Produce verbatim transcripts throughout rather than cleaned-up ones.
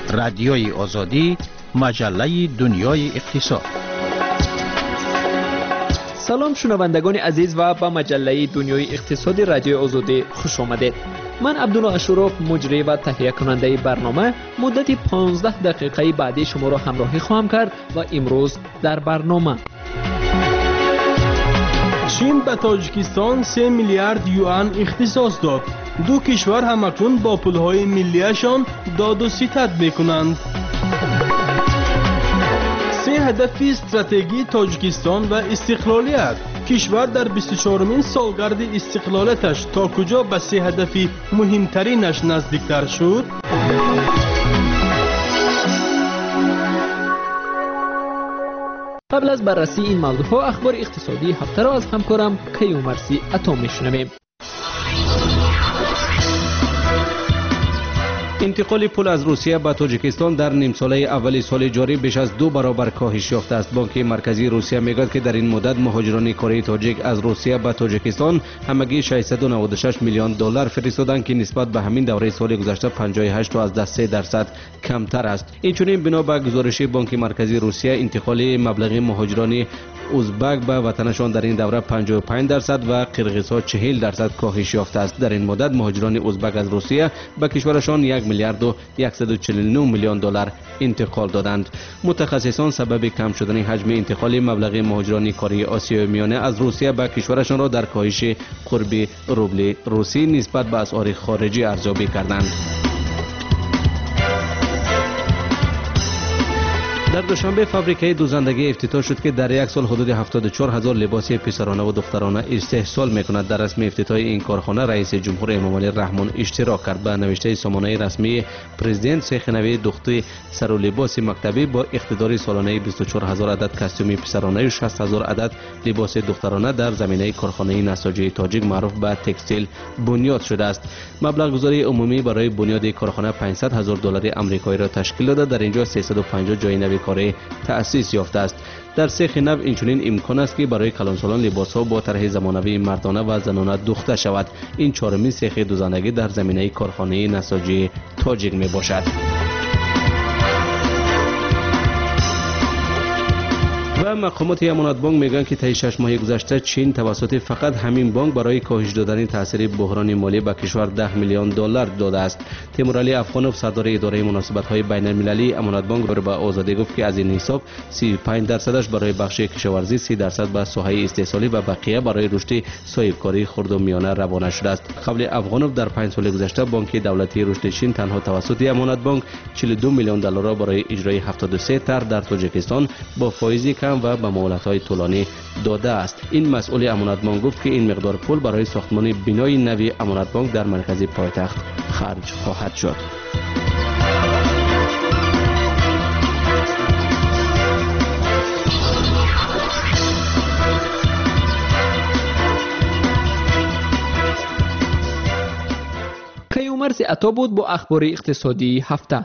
رادیوی آزادی، مجله دنیای اقتصاد. سلام شنوندگان عزیز و به مجله دنیای اقتصادی رادیوی آزادی خوش آمدید. من عبدالله اشرف مجری و تهیه کننده برنامه مدت پانزده دقیقه بعدی شما را همراهی خواهم کرد و امروز در برنامه چین به تاجیکستان سه میلیارد یوان اختصاص داد. دو کشور همکنون با پولهای ملیشان داد و ستد میکنند. سه هدف استراتژی تاجیکستان و استقلالیت. کشور در بیست و چهارمین سالگرد استقلالتش تا کجا به سه هدف مهمترینش نزدیکتر شد؟ قبل از بررسی این موضوعها اخبار اقتصادی هفته را از همکارم کیومرثی عطا میشنویم. انتقال پول از روسیه به تاجیکستان در نیم ساله اول سال جاری بیش از دو برابر کاهش یافته است. بانک مرکزی روسیه میگوید که در این مدت مهاجران کره تاجیک از روسیه به تاجیکستان همگی ششصد و نود و شش میلیون دلار فرستادند که نسبت به همین دوره سال گذشته پنجاه و هشت و سه درصد کمتر است. اینچنین بنا به گزارش بانک مرکزی روسیه انتقال مبلغ مهاجران ازبک به وطنشان در این دوره پنجاه و پنج درصد و قرقیزها چهل درصد کاهش یافته است. در این مدت مهاجران ازبک از روسیه به کشورشان یک میلیارد و صد و چهل و نه میلیون دلار انتقال دادند. متخصصان سبب کم شدن حجم انتقال مبلغ مهاجران کره آسیای میانه از روسیه به کشورشان را در کاهش قرب روبل روسی نسبت به اسعار خارجی ارزیابی کردند. در دوشنبه فابریکه دوزندگی افتتاح شد که در یک سال حدود هفتاد و چهار هزار لباس پسرانه و دخترانه استحصال میکند. در رسم افتتاح این کارخانه رئیس جمهور امامعلی رحمان اشتراک کرد. به نوشته سامانه رسمی پرزیدنت سیخ نوی دخت سر و لباس مکتبی با اقتدار سالانه بیست و چهار هزار عدد کاستوم پسرانه و شصت هزار عدد لباس دخترانه در زمینه کارخانه نساجی تاجیک معروف به تکستیل بنیاد شده است. مبلغ گذاری عمومی برای بنیاد کارخانه پانصد هزار دلار آمریکایی را تشکیل داده. در اینجا سیصد و پنجاه جای نو کاری تأسیس یافته است. در سیخ نو اینچنین امکان است که برای کلانسالان لباس‌ها با طرح زمانوی مردانه و زنانه دوخته شود. این چهارمین سیخ دوزندگی در زمینه کارخانه نساجی تاجیک می باشد. و مقامات امانت بانک میگن که طی شش ماه گذشته چین توسط فقط همین بانک برای کاهش دادن تاثیر بحران مالی به کشور ده میلیون دلار داده است. تیمورعلی افغانوف صدر اداره مناسبت‌های بین‌المللی امانت بانک به آزادی گفت که از این حساب سی و پنج درصدش برای بخش کشاورزی، سی درصد به ساحه استحصالی و بقیه برای رشد صاحبکاری خرد و میانه روانه شده است. قبل افغانوف در پنج سال گذشته بانک دولتی رشد چین تنها توسط امانت بانک چهل و دو میلیون دلار را برای اجرای هفتاد و سه طرح در تاجیکستان با فایز کم و با مهلت‌های طولانی داده است. این مسئول امانت بانک گفت که این مقدار پول برای ساختمان بنای نوی امانت بانک در مرکز پایتخت خرج خواهد شد. کیومرثی عطا بود با اخبار اقتصادی هفته.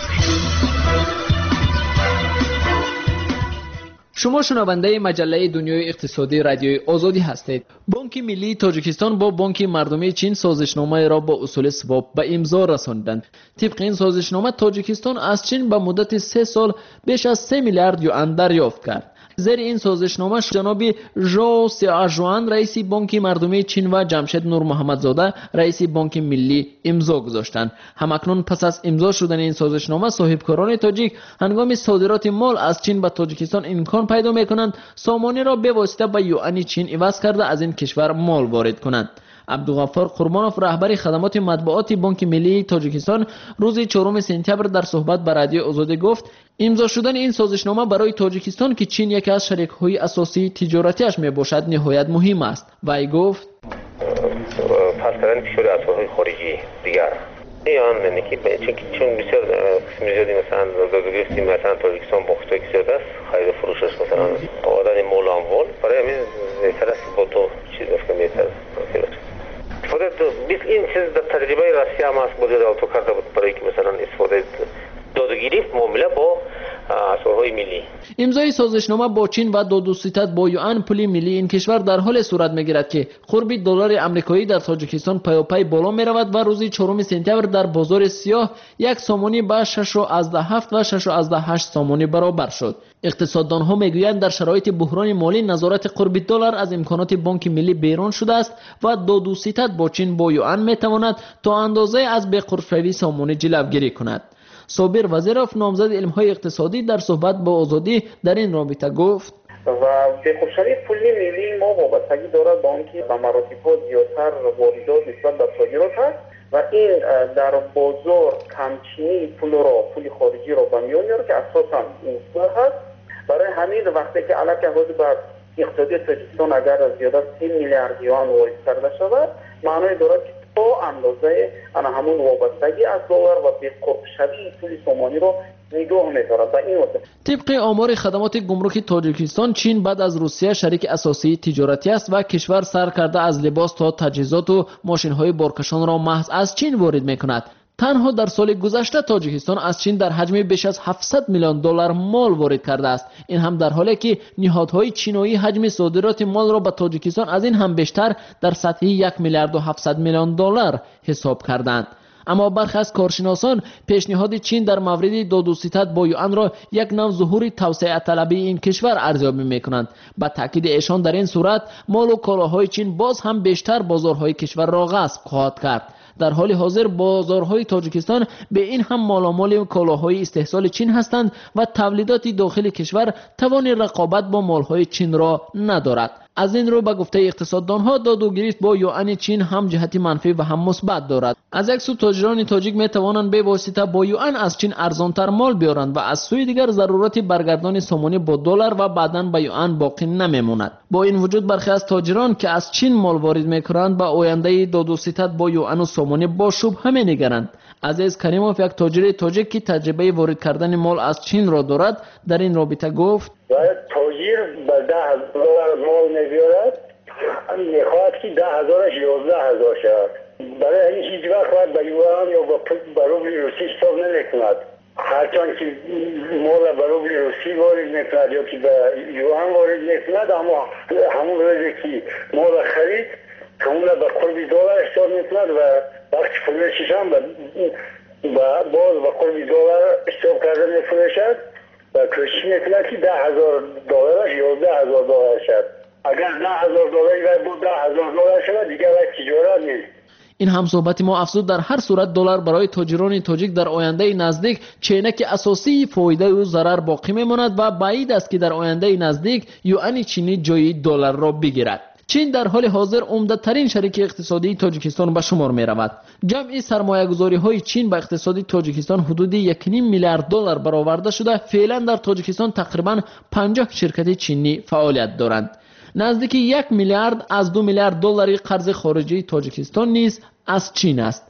شما شنونده مجله دنیای اقتصادی رادیوی آزادی هستید. بانک ملی تاجیکستان با بانک مردمی چین سازشنامه را با اصول سواب به امضا رساندند. طبق این سازشنامه تاجیکستان از چین به مدت سه سال بیش از سه میلیارد یوان دریافت کرد. زیر این سازشنامه جناب ژو سیاژوان رئیس بانک مردمی چین و جمشید نور محمدزاده رئیس بانک ملی امضا گذاشتند. همکنون پس از امضا شدن این سازشنامه صاحبکاران تاجیک هنگام صادرات مال از چین به تاجیکستان امکان پیدا میکنند سامانه را به واسطه به یوان چین عوض کرده از این کشور مال وارد کنند. عبدالغفار قربانوف رهبر خدمات مطبوعاتی بانک ملی تاجیکستان روز چهارم سپتامبر در صحبت با رادیو آزادی گفت امضا شدن این سازشنامه برای تاجیکستان که چین یکی از شریک‌های اساسی تجارتیش میباشد نهایت مهم است. وی گفت پس کردن فشار اسعارهای خارجی دیگر ایان یعنی که چون بسیار زیادی مثلا گرفتیم مثلا تاجیکستان با خطایی زیاد است خرید فروشش مثلا آوردن مال اموال برای همین بهتر است با تو چیز است بهتر خودت بیس این چیز در تجربه روسیه هم است بوده تو کرده بود برای که مثلا استفاده دادگیری معامله با اسرارهای ملی. امضای سازشنامه با چین و دو دوستیت با یوان پول ملی این کشور در حال صورت میگیرد که قرب دلار آمریکایی در تاجیکستان پیاپی بالا میرود و روزی چهارم سپتامبر در بازار سیاه یک سامانی به شش و هفت و شش و هشت سامانی برابر شد. اقتصاددان ها میگویند در شرایط بحران مالی نظارت قرب دلار از امکانات بانک ملی بیرون شده است و دو دوستیت با چین با یوان میتواند تا اندازه از بقرب‌شوی سامانی جلوگیری کند. صابر وزیرов نامزد علم‌های اقتصادی در صحبت با آزادی در این رابطه گفت و بقرب‌شوی پولی ملی ما وابستگی دارد با آنکه به مراتب زیادتر واردات نسبت به صادرات است و این در بازار کمچینی پول را پول خارجی را به میان میاره که اساساً مصدر هست. برای همین وقتی که علاوه بر اقتصادی تاجیکستان اگر زیاده سی میلیارد یوان وارد کرده شود معنی دارد که تا اندازه انا همون وابستگی از دلار و بقرب‌شوی پول سامانی رو نگاه می‌دارد. به این واسه طبق آمار خدمات گمرک تاجیکستان چین بعد از روسیه شریک اساسی تجارتی است و کشور سر کرده از لباس تا تجهیزات و ماشین‌های بارکشان را محض از چین وارد می‌کند. تنها در سال گذشته تاجیکستان از چین در حجم بیش از هفتصد میلیون دلار مال وارد کرده است. این هم در حالی که نهادهای چینی حجم صادرات مال را به تاجیکستان از این هم بیشتر در سطح یک میلیارد و هفتصد میلیون دلار حساب کردند. اما برخی از کارشناسان پیشنهاد چین در مورد دو دوستیت با یوان را یک نوع ظهور توسعه طلبی این کشور ارزیابی میکنند. با تاکید ایشان در این صورت مال و کالاهای چین باز هم بیشتر بازارهای کشور را غصب خواهد کرد. در حال حاضر بازارهای تاجیکستان به این هم مالامال کالاهای استحصال چین هستند و تولیدات داخل کشور توان رقابت با مالهای چین را ندارد. از این رو به گفته اقتصاددانها داد و گریست با یوان چین هم جهت منفی و هم مثبت دارد. از یک سو تاجران تاجیک می توانند به واسطه با یوان از چین ارزانتر مال بیارند و از سوی دیگر ضرورت برگردان سامانی با دلار و بعداً به یوان باقی نمیماند. با این وجود برخی از تاجران که از چین مال وارد میکنند به آینده دو دوستیت با یوان و سامانی با شبهه می‌نگرند. عزیز کریموف یک تاجر تاجیک که تجربه وارد کردن مال از چین را دارد در این رابطه گفت تاجر به ده هزار مال نمیارد میخواهد که ده هزارش یازده هزار شد. برای این هیچ وقت باید به یوان یا به روبل روسی حساب نمیکند. هرچند که مال به روبل روسی وارد میکند یا که به یوان وارد میکند اما همون روزی که مال خرید همون به قرب دلار حساب میکند و وقتی فروشش هم باز به قرب دلار حساب کرده میفروشد و کوشش میکند که ده هزار دلارش یازده هزار دلار شد. اگر ده هزار دلاری و بود ده هزار دلار شد دیگه وقت تجارت نیست. این هم صحبت ما افزود در هر صورت دلار برای تاجران تاجیک در آینده نزدیک چینک اساسی فایده و ضرر باقی میماند و بعید است که در آینده نزدیک یوان چینی جای دلار را بگیرد. چین در حال حاضر عمده‌ترین شریک اقتصادی تاجیکستان به شمار می رود. جمعی سرمایه‌گذاری های چین به اقتصاد تاجیکستان حدود یک و نیم میلیارد دلار برآورده شده. فعلا در تاجیکستان تقریباً پنجاه شرکت چینی فعالیت دارند. نزدیک یک میلیارد از دو میلیارد دلاری قرض خارجی تاجیکستان نیز از چین است.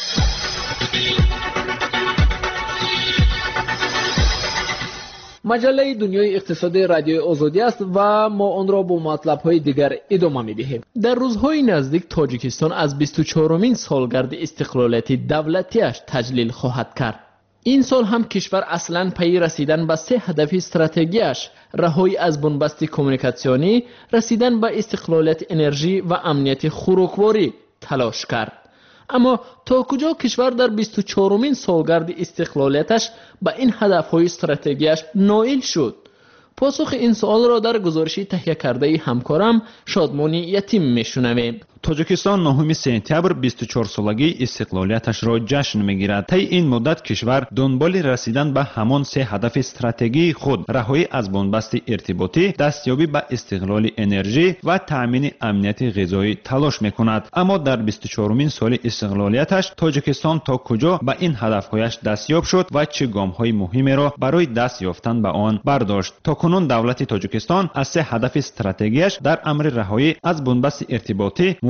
مجله دنیای اقتصادی رادیوی آزادی است و ما آن را با مطلب‌های دیگر ادامه می‌دهیم. در روزهای نزدیک تاجیکستان از بیست و چهارمین سالگرد استقلالیت دولتیش تجلیل خواهد کرد. این سال هم کشور اصلاً پی رسیدن به سه هدف استراتژیش رهایی از بنبست کمیونیکاسیونی، رسیدن به استقلالیت انرژی و امنیت خوراکواری تلاش کرد. اما تا کجا کشور در بیست و چهارمین سالگرد استقلالیتش به این هدف‌های استراتژیش نائل شد؟ پاسخ این سوال را در گزارشی تهیه کرده همکارم شادمانی یتیم میشنویم. تاجیکستان نهم سپتامبر بیست و چهار سالگی استقلالیتش را جشن میگیرد. طی این مدت کشور دنبال رسیدن به همان سه هدف استراتژی خود رهایی از بنبست ارتباطی، دستیابی به استقلال انرژی و تامین امنیت غذایی تلاش میکند. اما در بیست و چهارمین سال استقلالیتش تاجیکستان تا کجا به این هدفهایش دستیاب شد و چه گام‌های مهمی را برای دست یافتن به آن برداشت؟ تاکنون دولت تاجیکستان از سه هدف استراتژیش در امر رهایی از بنبست ارتباطی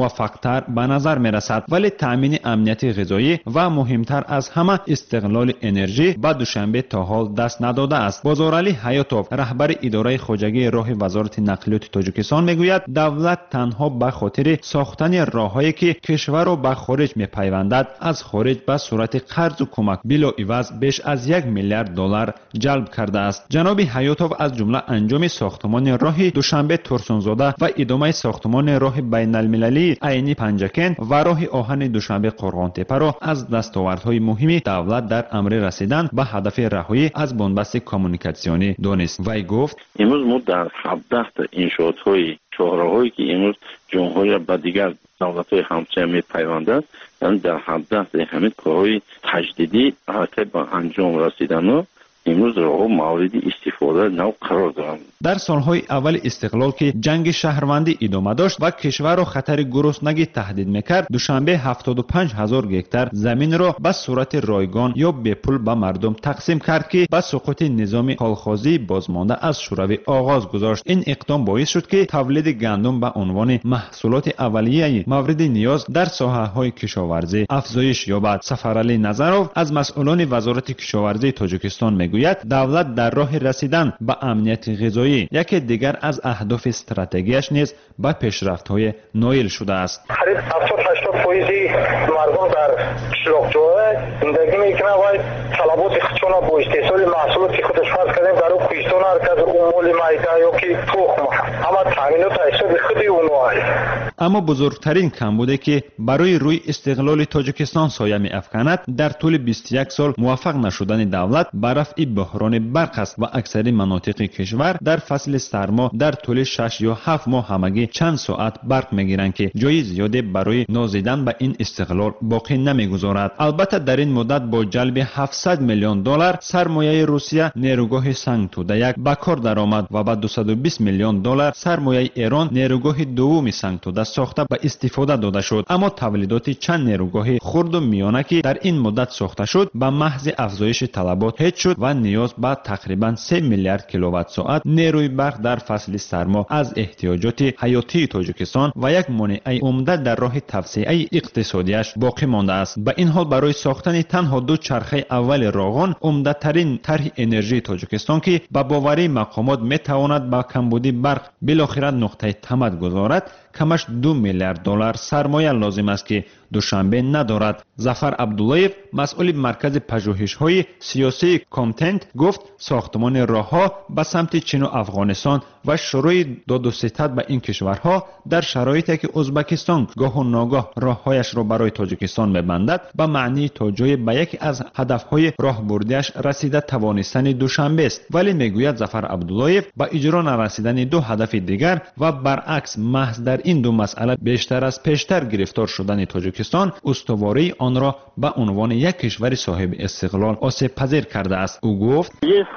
موفق‌تر به نظر می‌رسد، ولی تأمین امنیت غذایی و مهمتر از همه استقلال انرژی به دوشنبه تا حال دست نداده است. بازارعلی حیاتوف، رهبر اداره خواجگی راه وزارت نقلیات تاجیکستان میگوید دولت تنها به خاطر ساختن راههایی که کشور را به خارج میپیوندد از خارج به صورت قرض و کمک بلا عوض بیش از یک میلیارد دلار جلب کرده است. جناب حیاتوف از جمله انجام ساختمان راه دوشنبه ترسونزاده و ادامه ساختمان راه بین المللی عینی پنجکن و راه آهن دوشنبه قرغان تپه را از دستاوردهای مهم دولت در امر رسیدن به هدف رهایی از بنبست کمونیکاسیونی دانست. وی گفت امروز ما در هفده تا انشاءات‌های شاهراهایی که امروز جمهوری با دیگر دولت‌های همسایه می‌پیوندند، یعنی در هفده تا همین کارهای تجدیدی حرکت به انجام رسیدن امروز راه مورد استفاده نو قرار دارند. در سالهای اول استقلال که جنگ شهروندی ادامه داشت و کشور را خطر گرسنگی تهدید میکرد، دوشنبه هفتاد و پنج هزار گکتار زمین را به صورت رایگان یا به پول به مردم تقسیم کرد که به سقوط نظام کالخوازی بازمانده از شوروی آغاز گذاشت. این اقدام باعث شد که تولید گندم به عنوان محصولات اولیه مورد نیاز در ساحه‌های کشاورزی افزایش یابد. سفرعلی نظرов از مسئولان وزارت کشاورزی تاجیکستان میگوید دولت در راه رسیدن به امنیت غذایی یکی دیگر از اهداف استراتژیش نیز به پیشرفت‌های نایل شده است. قریب هفتاد هشتاد درصد مردم در قشلاق‌جوها زندگی میکنند و طلبات خودشون را با استحصال محصولات خودش فرض کردن در اون کوهستان هرکس اموال میده یا که تخم اما تامینات حساب خود اونها است. اما بزرگترین کمبودی که برای روی استقلال تاجیکستان سایه می‌افکند در طول بیست و یک سال موفق نشدن دولت به رفع بحران برق است و اکثر مناطق کشور در فصل سرما در طول شش یا هفت ماه همگی چند ساعت برق میگیرند که جای زیادی برای نازیدن به این استقلال باقی نمیگذارد. البته در این مدت با جلب هفتصد میلیون دلار سرمایه روسیه نیروگاه سنگ توده یک به کار درآمد و با دویست و بیست میلیون دلار سرمایه ایران نیروگاه دوم سنگ توده ساخته به استفاده داده شد. اما تولیدات چند نیروگاه خرد و میانه که در این مدت ساخته شد به محض افزایش طلبات هیچ شد و نیاز به تقریبا سه میلیارد کیلووات ساعت نیروی برق در فصل سرما از احتیاجات حیاتی تاجیکستان و یک مانع عمده در راه توسعه اقتصادیش باقی مانده است. به این حال برای ساختن تنها دو چرخه اول راغان عمده ترین طرح انرژی تاجیکستان که به باوری مقامات می تواند با کمبودی برق بالاخره نقطه تمد گذارد کمش دو میلیارد دلار سرمایه لازم است که دوشنبه ندارد. ظفر عبداللهیف مسئول مرکز پژوهش‌های سیاسی کامتنت گفت ساختمان راه‌ها به سمت چین و افغانستان و شروع داد و ستد به این کشورها در شرایطی که ازبکستان گاه و ناگاه راههایش را برای تاجیکستان می‌بندد به معنی تا جای به یکی از هدف‌های راهبردیش رسیده توانستن دوشنبه است. ولی میگوید ظفر عبداللهیف با اجرا نرسیدن دو هدف دیگر و برعکس محض در این دو مسئله بیشتر از پیشتر گرفتار شدن تاجیکستان استواری آن را به عنوان یک کشور صاحب استقلال آسیب پذیر کرده است. او گفت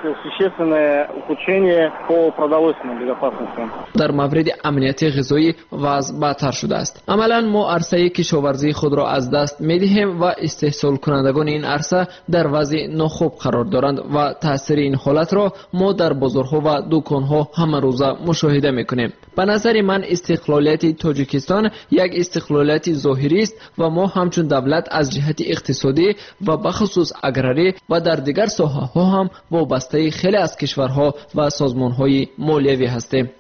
در مورد امنیت غذایی وضع بدتر شده است. عملا ما عرصه کشاورزی خود را از دست می‌دهیم و استحصال کنندگان این عرصه در وضع ناخوب قرار دارند و تاثیر این حالت را ما در بازارها و دکانها همه روزه مشاهده می‌کنیم. به نظر من استقلالیت تاجیکستان یک استقلالیت ظاهری است و ما همچون دولت از جهت اقتصادی و بخصوص اگراری و در دیگر ساحه‌ها هم وابسته خیلی از کشورها و سازمان‌های مالیوی هستیم.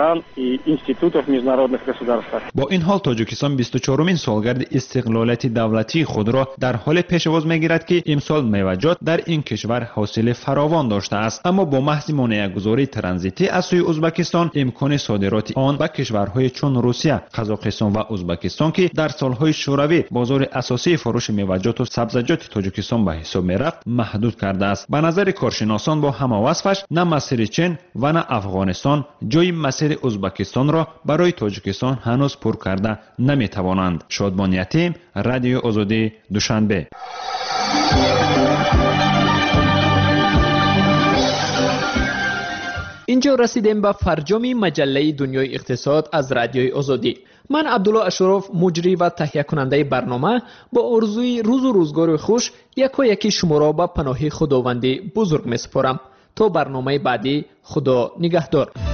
با این حال تاجیکستان بیست و چهارمین سالگرد استقلالیت دولتی خود را در حال پیشواز میگیرد که امسال میوه‌جات در این کشور حاصل فراوان داشته است، اما با محض مانع‌گذاری ترانزیتی از سوی ازبکستان امکان صادرات آن به کشورهای چون روسیه، قزاقستان و ازبکستان که در سالهای شوروی بازار اساسی فروش میوه‌جات و سبزیجات تاجیکستان به حساب میرفت محدود کرده است. به نظر کارشناسان با همه وصفش نه مسیر چین و نه افغانستان جای مسیر ازبکستان را برای تاجیکستان هنوز پر کرده نمیتوانند. شادمان یتیم، رادیو آزادی، دوشنبه. اینجا رسیدیم به فرجام مجله دنیای اقتصاد از رادیوی آزادی. من عبدالله اشرف مجری و تهیه کننده برنامه با آرزوی روز و روزگار خوش یکا یکی شما را به پناه خداوندی بزرگ می سپارم. تا برنامه بعدی، خدا نگهدار.